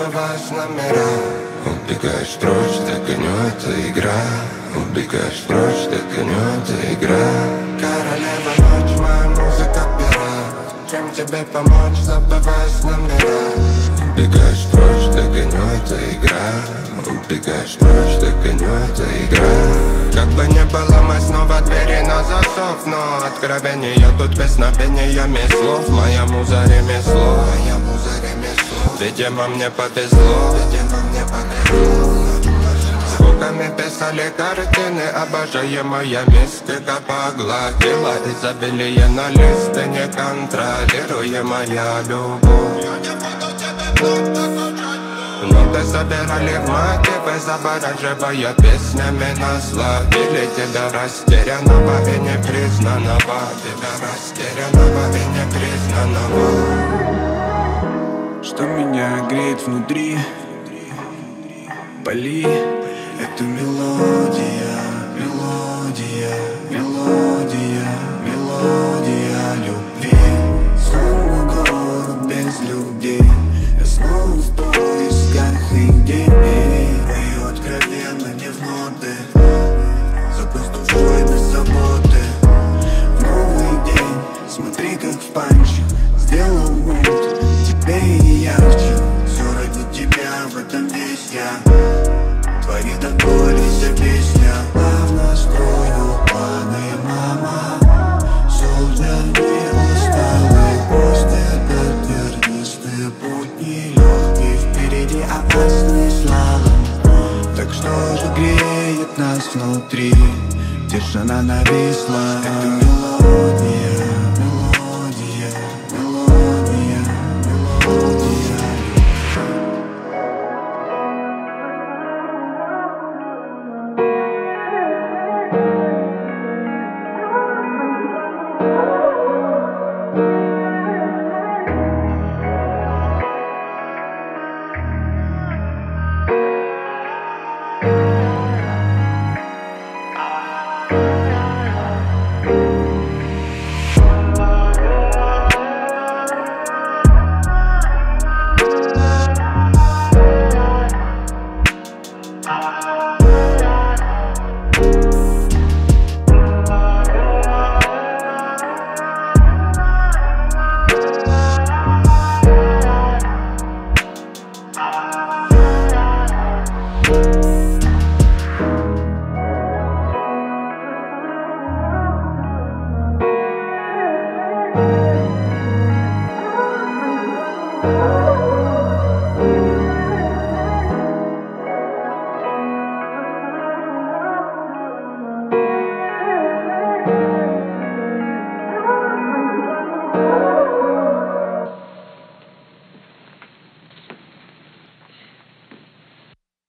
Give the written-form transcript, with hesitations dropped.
забываешь номера. Убегаешь прочь, догоню, это игра. Убегаешь прочь, догоню, это игра. Королева ночь, моя музыка пират. Чем тебе помочь, забываешь номера. Убегаешь прочь, догоню, это игра. Убегаешь прочь, догоню, это игра. Как бы ни было, мы снова двери на засов. Но откровение тут без песнопениями слов. Моя муза ремесло, моя муза ремесло. Видимо мне повезло, видимо мне повезло. Звуками писали картины, обожаемая мистика погладила. Изобилие на листы, неконтролируемая любовь. Ноты собирали в мотивы, завораживая песнями нас ловили. Тебя растерянного и непризнанного, тебя растерянного и непризнанного. Что меня греет внутри, пали эту мелодия, мелодия, мелодия, мелодия любви. Снова город без людей, я снова в поисках идей. Мою откровенно не в ноты, запуск душой без заботы. В новый день, смотри как в панче сделал мут, тебе и ярче. Все ради тебя, в этом весь я. Творит от боли вся песня. Плавно строю планы, мама. Сол для них усталый пост. Этот тернистый путь нелегкий, впереди опасный слалом. Так что же греет нас внутри? Тишина нависла. Это мелодия.